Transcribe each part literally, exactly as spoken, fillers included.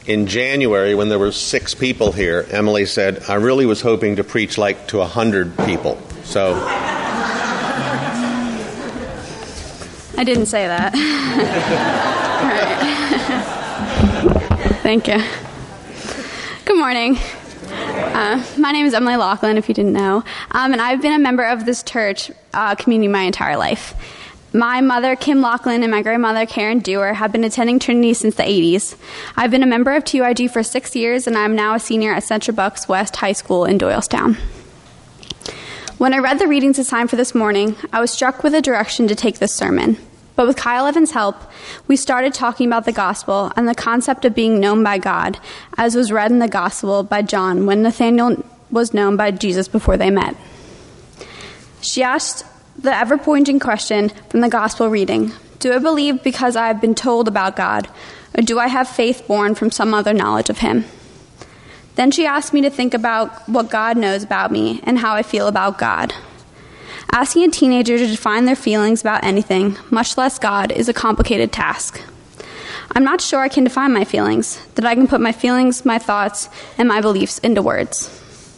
in January, when there were six people here, Emily said, I really was hoping to preach like to a hundred people. So I didn't say that. All right. Thank you. Good morning. Uh, my name is Emily Laughlin, if you didn't know, um, and I've been a member of this church uh, community my entire life. My mother, Kim Laughlin, and my grandmother, Karen Dewar, have been attending Trinity since the eighties. I've been a member of T Y G for six years, and I'm now a senior at Central Bucks West High School in Doylestown. When I read the readings assigned for this morning, I was struck with a direction to take this sermon. But with Kyle Evans' help, we started talking about the gospel and the concept of being known by God, as was read in the gospel by John when Nathanael was known by Jesus before they met. She asked the ever-pointing question from the gospel reading, do I believe because I have been told about God, or do I have faith born from some other knowledge of him? Then she asked me to think about what God knows about me and how I feel about God. Asking a teenager to define their feelings about anything, much less God, is a complicated task. I'm not sure I can define my feelings, that I can put my feelings, my thoughts, and my beliefs into words.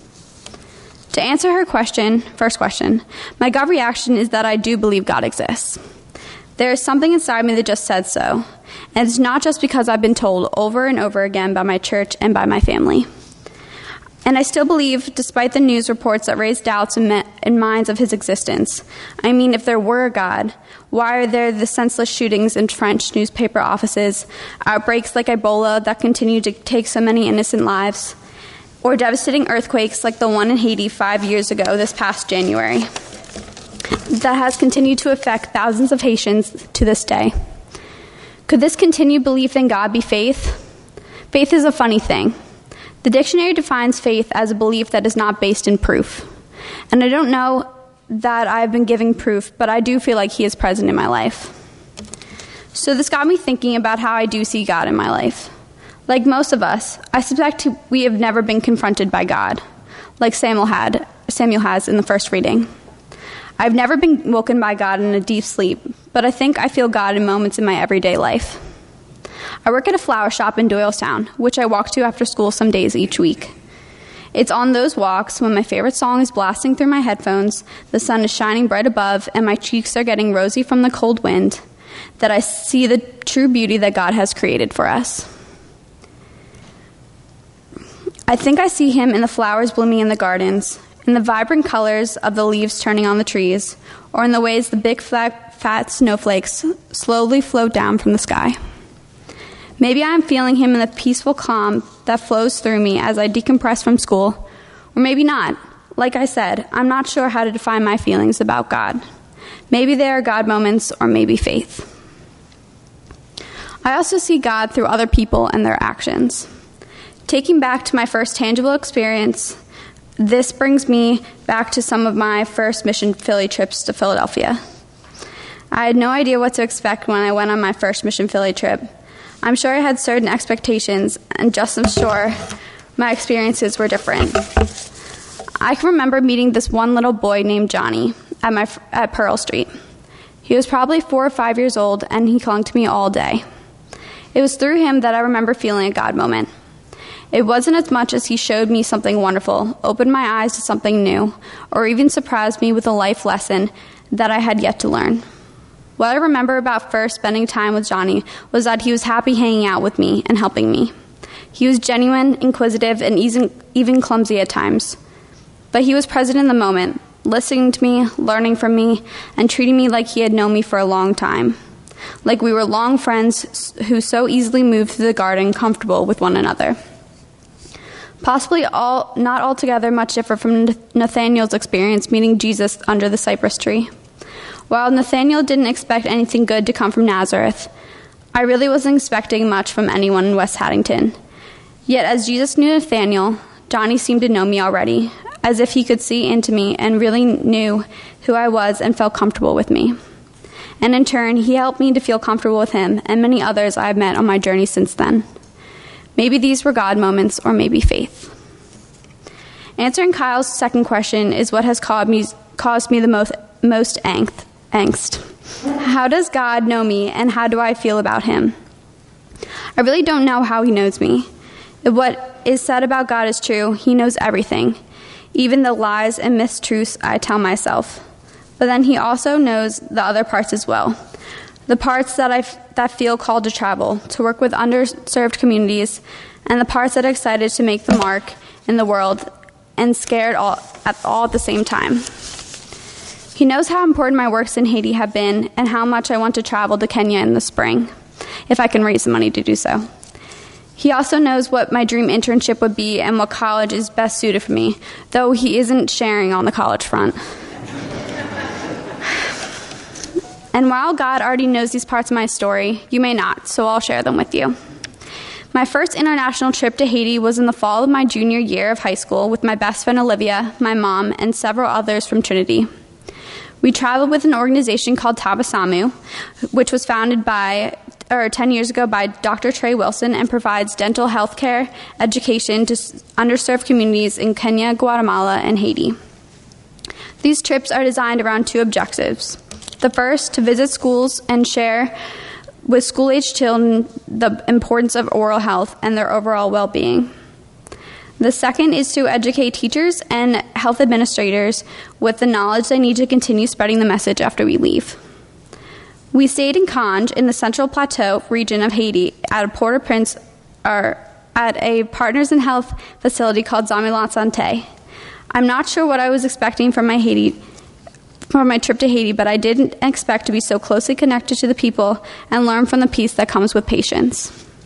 To answer her question, first question, my gut reaction is that I do believe God exists. There is something inside me that just says so, and it's not just because I've been told over and over again by my church and by my family. And I still believe, despite the news reports that raise doubts in, me- in minds of his existence. I mean, if there were a God, why are there the senseless shootings in French newspaper offices, outbreaks like Ebola that continue to take so many innocent lives, or devastating earthquakes like the one in Haiti five years ago this past January that has continued to affect thousands of Haitians to this day? Could this continued belief in God be faith? Faith is a funny thing. The dictionary defines faith as a belief that is not based in proof. And I don't know that I've been giving proof, but I do feel like he is present in my life. So this got me thinking about how I do see God in my life. Like most of us, I suspect we have never been confronted by God, like Samuel had, Samuel has in the first reading. I've never been woken by God in a deep sleep, but I think I feel God in moments in my everyday life. I work at a flower shop in Doylestown, which I walk to after school some days each week. It's on those walks, when my favorite song is blasting through my headphones, the sun is shining bright above, and my cheeks are getting rosy from the cold wind, that I see the true beauty that God has created for us. I think I see him in the flowers blooming in the gardens, in the vibrant colors of the leaves turning on the trees, or in the ways the big flat, fat snowflakes slowly float down from the sky. Maybe I'm feeling him in the peaceful calm that flows through me as I decompress from school, or maybe not. Like I said, I'm not sure how to define my feelings about God. Maybe they are God moments, or maybe faith. I also see God through other people and their actions. Taking back to my first tangible experience, this brings me back to some of my first Mission Philly trips to Philadelphia. I had no idea what to expect when I went on my first Mission Philly trip. I'm sure I had certain expectations, and just as sure my experiences were different. I can remember meeting this one little boy named Johnny at my at Pearl Street. He was probably four or five years old, and he clung to me all day. It was through him that I remember feeling a God moment. It wasn't as much as he showed me something wonderful, opened my eyes to something new, or even surprised me with a life lesson that I had yet to learn. What I remember about first spending time with Johnny was that he was happy hanging out with me and helping me. He was genuine, inquisitive, and even clumsy at times. But he was present in the moment, listening to me, learning from me, and treating me like he had known me for a long time. Like we were long friends who so easily moved through the garden comfortable with one another. Possibly all, not altogether much different from Nathanael's experience meeting Jesus under the cypress tree. While Nathanael didn't expect anything good to come from Nazareth, I really wasn't expecting much from anyone in West Haddington. Yet as Jesus knew Nathanael, Johnny seemed to know me already, as if he could see into me and really knew who I was and felt comfortable with me. And in turn, he helped me to feel comfortable with him and many others I have met on my journey since then. Maybe these were God moments, or maybe faith. Answering Kyle's second question is what has caused me, caused me the most, most angst. angst. How does God know me, and how do I feel about him? I really don't know how he knows me. If what is said about God is true, he knows everything, even the lies and mistruths I tell myself. But then he also knows the other parts as well, the parts that I f- that feel called to travel, to work with underserved communities, and the parts that are excited to make the mark in the world and scared all at, all at the same time. He knows how important my works in Haiti have been and how much I want to travel to Kenya in the spring, if I can raise the money to do so. He also knows what my dream internship would be and what college is best suited for me, though he isn't sharing on the college front. And while God already knows these parts of my story, you may not, so I'll share them with you. My first international trip to Haiti was in the fall of my junior year of high school with my best friend Olivia, my mom, and several others from Trinity. We traveled with an organization called Tabasamu, which was founded by, or ten years ago by Doctor Trey Wilson and provides dental health care education to underserved communities in Kenya, Guatemala, and Haiti. These trips are designed around two objectives. The first, to visit schools and share with school-aged children the importance of oral health and their overall well-being. The second is to educate teachers and health administrators with the knowledge they need to continue spreading the message after we leave. We stayed in Kanj in the Central Plateau region of Haiti at Port-au-Prince, or at a Partners in Health facility called Zami La Santé. I'm not sure what I was expecting from my Haiti for my trip to Haiti, but I didn't expect to be so closely connected to the people and learn from the peace that comes with patience.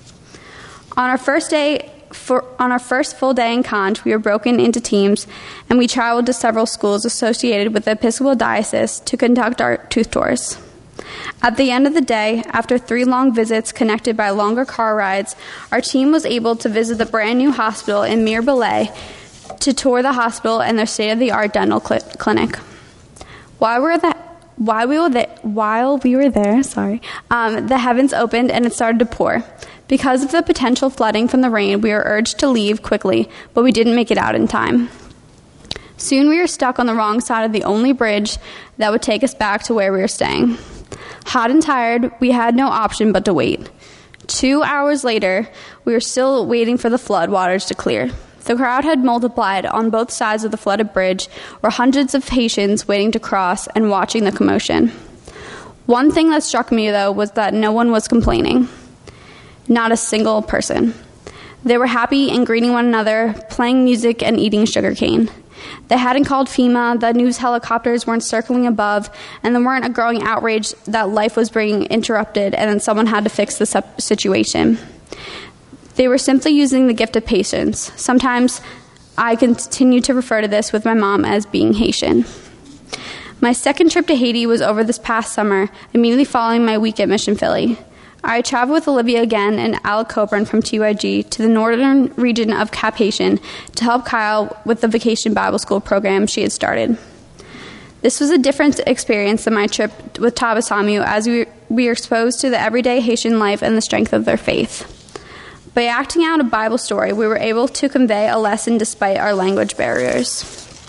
On our first day, for, on our first full day in Kanj, we were broken into teams, and we traveled to several schools associated with the Episcopal Diocese to conduct our tooth tours. At the end of the day, after three long visits connected by longer car rides, our team was able to visit the brand new hospital in Mirebalais to tour the hospital and their state-of-the-art dental cl- clinic. While we were the, while we were there, while we were there, sorry, um, the heavens opened and it started to pour. Because of the potential flooding from the rain, we were urged to leave quickly, but we didn't make it out in time. Soon we were stuck on the wrong side of the only bridge that would take us back to where we were staying. Hot and tired, we had no option but to wait. Two hours later, we were still waiting for the flood waters to clear. The crowd had multiplied on both sides of the flooded bridge, were hundreds of Haitians waiting to cross and watching the commotion. One thing that struck me, though, was that no one was complaining. Not a single person. They were happy and greeting one another, playing music and eating sugarcane. They hadn't called FEMA, the news helicopters weren't circling above, and there weren't a growing outrage that life was being interrupted and then someone had to fix the situation. They were simply using the gift of patience. Sometimes I continue to refer to this with my mom as being Haitian. My second trip to Haiti was over this past summer, immediately following my week at Mission Philly. I traveled with Olivia again and Alec Coburn from T Y G to the northern region of Cap Haitian to help Kyle with the Vacation Bible School program she had started. This was a different experience than my trip with Tabasamu, as we, we were exposed to the everyday Haitian life and the strength of their faith. By acting out a Bible story, we were able to convey a lesson despite our language barriers.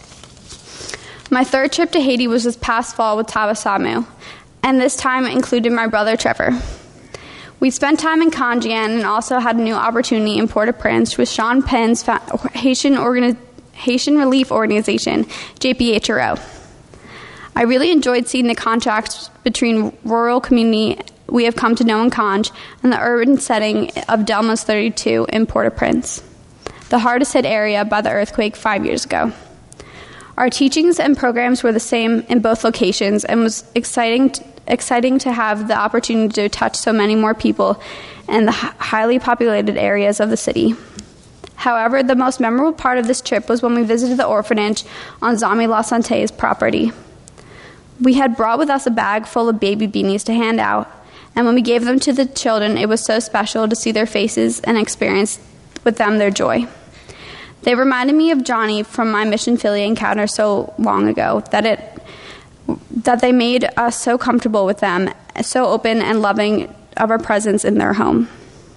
My third trip to Haiti was this past fall with Tabasamu, and this time included my brother Trevor. We spent time in Kanjian and also had a new opportunity in Port-au-Prince with Sean Penn's Haitian, Organi- Haitian Relief Organization, J P H R O. I really enjoyed seeing the contrast between rural community we have come to know in Kanj and the urban setting of Delmas thirty-two in Port-au-Prince, the hardest hit area by the earthquake five years ago. Our teachings and programs were the same in both locations and was exciting to, exciting to have the opportunity to touch so many more people in the highly populated areas of the city. However, the most memorable part of this trip was when we visited the orphanage on Zami La Santé's property. We had brought with us a bag full of baby beanies to hand out, and when we gave them to the children, it was so special to see their faces and experience with them their joy. They reminded me of Johnny from my Mission Philly encounter so long ago, that it that they made us so comfortable with them, so open and loving of our presence in their home.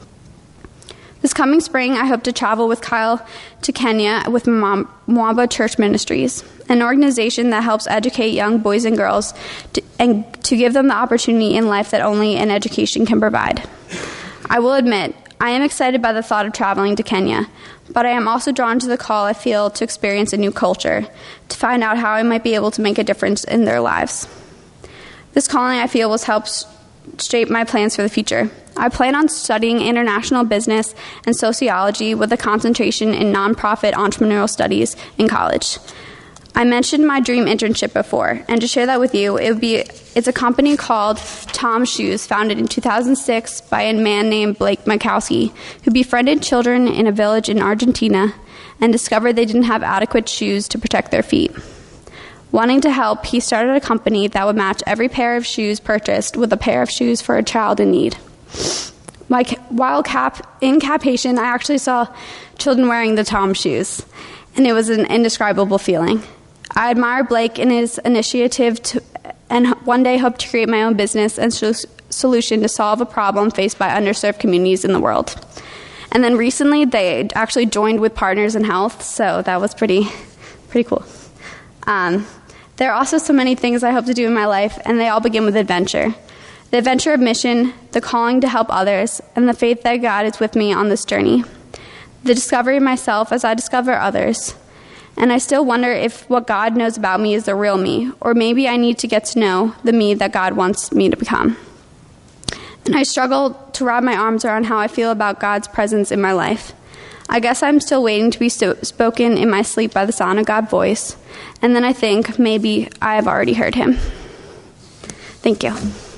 This coming spring, I hope to travel with Kyle to Kenya with Mwamba Church Ministries, an organization that helps educate young boys and girls to, and to give them the opportunity in life that only an education can provide. I will admit, I am excited by the thought of traveling to Kenya, but I am also drawn to the call I feel to experience a new culture, to find out how I might be able to make a difference in their lives. This calling, I feel, will help shape my plans for the future. I plan on studying international business and sociology with a concentration in nonprofit entrepreneurial studies in college. I mentioned my dream internship before, and to share that with you, it would be it's a company called Tom's Shoes, founded in two thousand six by a man named Blake Mikowski, who befriended children in a village in Argentina and discovered they didn't have adequate shoes to protect their feet. Wanting to help, he started a company that would match every pair of shoes purchased with a pair of shoes for a child in need. Like, while cap, in Cap Haitian, I actually saw children wearing the Tom shoes, and it was an indescribable feeling. I admire Blake and his initiative to, and one day hope to create my own business and sh- solution to solve a problem faced by underserved communities in the world. And then recently, they actually joined with Partners in Health, so that was pretty, pretty cool. Um, there are also so many things I hope to do in my life, and they all begin with adventure. The adventure of mission, the calling to help others, and the faith that God is with me on this journey. The discovery of myself as I discover others. And I still wonder if what God knows about me is the real me, or maybe I need to get to know the me that God wants me to become. And I struggle to wrap my arms around how I feel about God's presence in my life. I guess I'm still waiting to be st- spoken in my sleep by the sound of God's voice, and then I think maybe I have already heard him. Thank you.